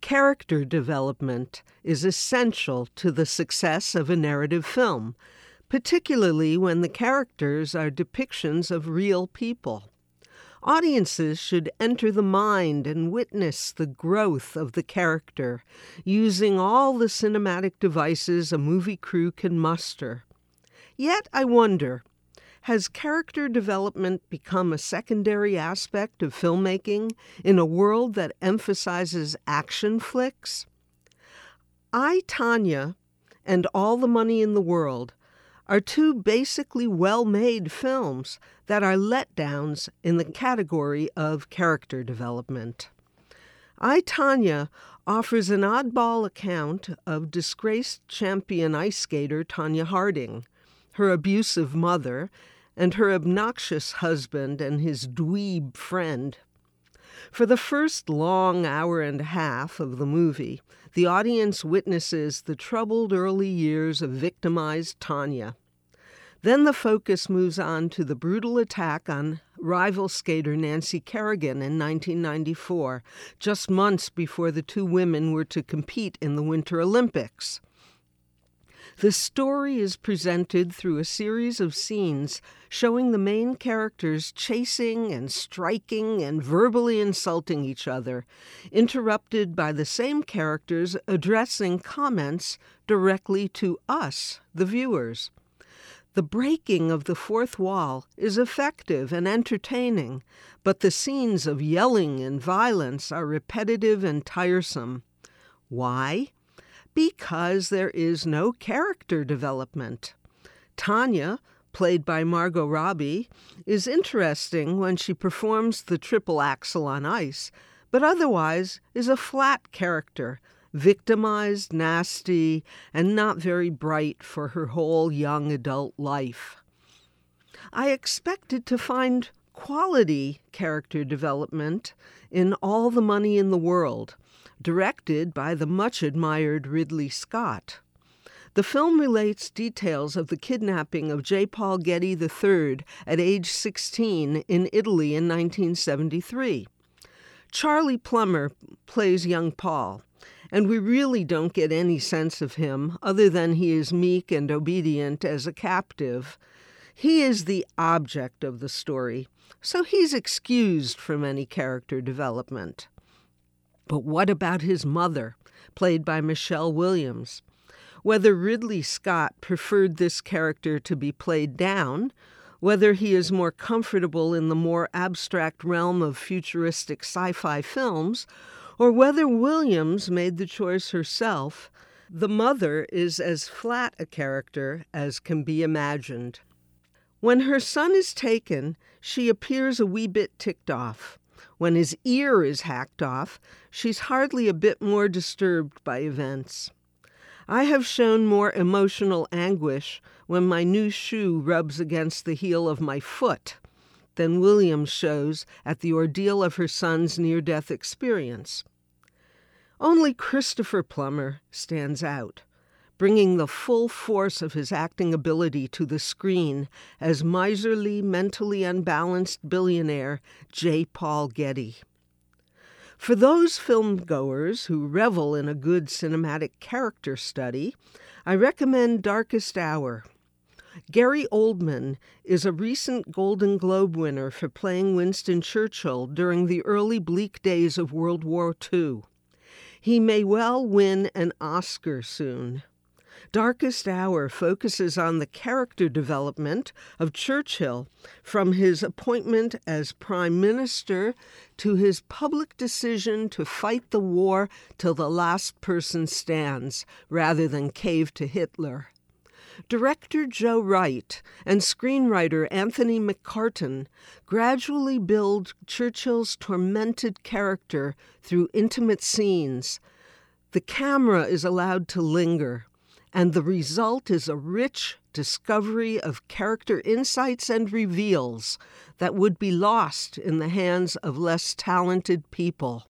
Character development is essential to the success of a narrative film, particularly when the characters are depictions of real people. Audiences should enter the mind and witness the growth of the character, using all the cinematic devices a movie crew can muster. Yet, I wonder, has character development become a secondary aspect of filmmaking in a world that emphasizes action flicks? I, Tonya, and All the Money in the World are two basically well-made films that are letdowns in the category of character development. I, Tonya offers an oddball account of disgraced champion ice skater Tonya Harding, her abusive mother, and her obnoxious husband and his dweeb friend. For the first long hour and a half of the movie, the audience witnesses the troubled early years of victimized Tonya. Then the focus moves on to the brutal attack on rival skater Nancy Kerrigan in 1994, just months before the two women were to compete in the Winter Olympics. The story is presented through a series of scenes showing the main characters chasing and striking and verbally insulting each other, interrupted by the same characters addressing comments directly to us, the viewers. The breaking of the fourth wall is effective and entertaining, but the scenes of yelling and violence are repetitive and tiresome. Why? Because there is no character development. Tonya, played by Margot Robbie, is interesting when she performs the triple axel on ice, but otherwise is a flat character, victimized, nasty, and not very bright for her whole young adult life. I expected to find quality character development in All the Money in the World, directed by the much-admired Ridley Scott. The film relates details of the kidnapping of J. Paul Getty III at age 16 in Italy in 1973. Charlie Plummer plays young Paul, and we really don't get any sense of him other than he is meek and obedient as a captive. He is the object of the story, so he's excused from any character development. But what about his mother, played by Michelle Williams? Whether Ridley Scott preferred this character to be played down, whether he is more comfortable in the more abstract realm of futuristic sci-fi films, or whether Williams made the choice herself, the mother is as flat a character as can be imagined. When her son is taken, she appears a wee bit ticked off. When his ear is hacked off, she's hardly a bit more disturbed by events. I have shown more emotional anguish when my new shoe rubs against the heel of my foot than Williams shows at the ordeal of her son's near-death experience. Only Christopher Plummer stands out, bringing the full force of his acting ability to the screen as miserly, mentally unbalanced billionaire J. Paul Getty. For those filmgoers who revel in a good cinematic character study, I recommend Darkest Hour. Gary Oldman is a recent Golden Globe winner for playing Winston Churchill during the early bleak days of World War II. He may well win an Oscar soon. Darkest Hour focuses on the character development of Churchill from his appointment as Prime Minister to his public decision to fight the war till the last person stands, rather than cave to Hitler. Director Joe Wright and screenwriter Anthony McCartan gradually build Churchill's tormented character through intimate scenes. The camera is allowed to linger, and the result is a rich discovery of character insights and reveals that would be lost in the hands of less talented people.